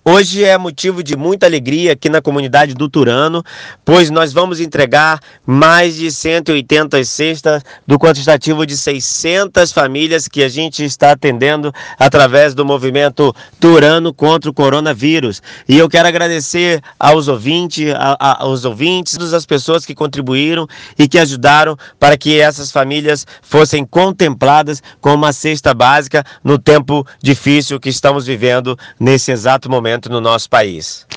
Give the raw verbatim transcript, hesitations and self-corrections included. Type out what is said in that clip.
Hoje é motivo de muita alegria aqui na comunidade do Turano, pois nós vamos entregar mais de cento e oitenta cestas do quantitativo de seiscentas famílias que a gente está atendendo através do movimento Turano contra o coronavírus. E eu quero agradecer aos ouvintes, a, a, aos ouvintes, todas as pessoas que contribuíram e que ajudaram para que essas famílias fossem contempladas com uma cesta básica no tempo difícil que estamos vivendo nesse exato momento no nosso país.